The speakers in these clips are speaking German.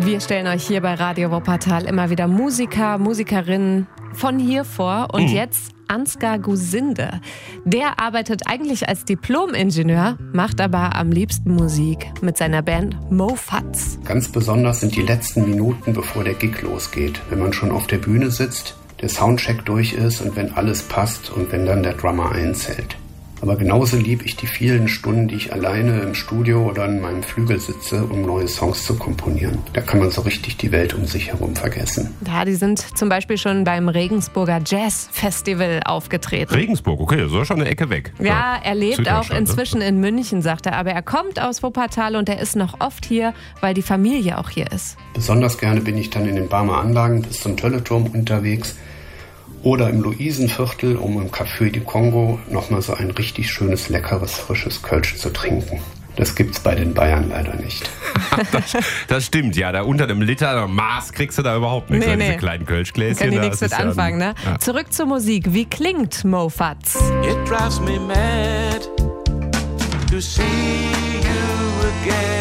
Wir stellen euch hier bei Radio Wuppertal immer wieder Musiker, Musikerinnen von hier vor. Und jetzt Ansgar Gusinde. Der arbeitet eigentlich als Diplom-Ingenieur, macht aber am liebsten Musik mit seiner Band Mo-Fats. Ganz besonders sind die letzten Minuten, bevor der Gig losgeht. Wenn man schon auf der Bühne sitzt, der Soundcheck durch ist und wenn alles passt und wenn dann der Drummer einzählt. Aber genauso liebe ich die vielen Stunden, die ich alleine im Studio oder in meinem Flügel sitze, um neue Songs zu komponieren. Da kann man so richtig die Welt um sich herum vergessen. Ja, die sind zum Beispiel schon beim Regensburger Jazz Festival aufgetreten. Regensburg, okay, das ist schon eine Ecke weg. Ja, er lebt auch inzwischen in München, sagt er. Aber er kommt aus Wuppertal und er ist noch oft hier, weil die Familie auch hier ist. Besonders gerne bin ich dann in den Barmer Anlagen bis zum Tölleturm unterwegs. Oder im Luisenviertel, um im Café du Kongo nochmal so ein richtig schönes, leckeres, frisches Kölsch zu trinken. Das gibt's bei den Bayern leider nicht. Das stimmt, ja. Da unter einem Liter Maß kriegst du da überhaupt nichts. Nee. Diese kleinen Kölschgläschen. Können die nichts mit anfangen, ne? Ja. Zurück zur Musik. Wie klingt Mo-Fats? It drives me mad to see you again.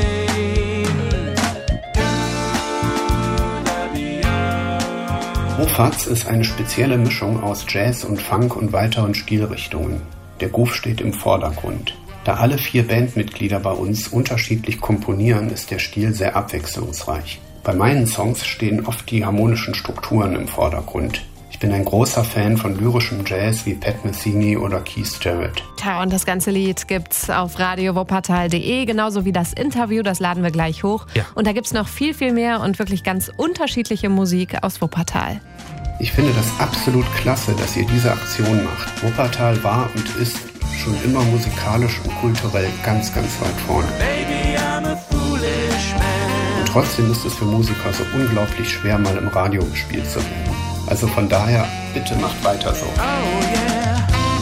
Mo-Fats ist eine spezielle Mischung aus Jazz und Funk und weiteren Stilrichtungen. Der Groove steht im Vordergrund. Da alle 4 Bandmitglieder bei uns unterschiedlich komponieren, ist der Stil sehr abwechslungsreich. Bei meinen Songs stehen oft die harmonischen Strukturen im Vordergrund. Ich bin ein großer Fan von lyrischem Jazz wie Pat Metheny oder Keith Jarrett. Tja, und das ganze Lied gibt's auf radiowuppertal.de, genauso wie das Interview, das laden wir gleich hoch. Ja. Und da gibt's noch viel, viel mehr und wirklich ganz unterschiedliche Musik aus Wuppertal. Ich finde das absolut klasse, dass ihr diese Aktion macht. Wuppertal war und ist schon immer musikalisch und kulturell ganz, ganz weit vorne. Baby, I'm a foolish man. Und trotzdem ist es für Musiker so unglaublich schwer, mal im Radio gespielt zu werden. Also von daher, bitte macht weiter so. Oh yeah.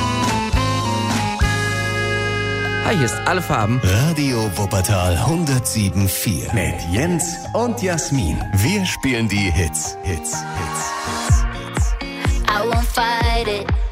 Hi, hier ist Alle Farben. Radio Wuppertal 107.4 mit Jens und Jasmin. Wir spielen die Hits. I won't fight it.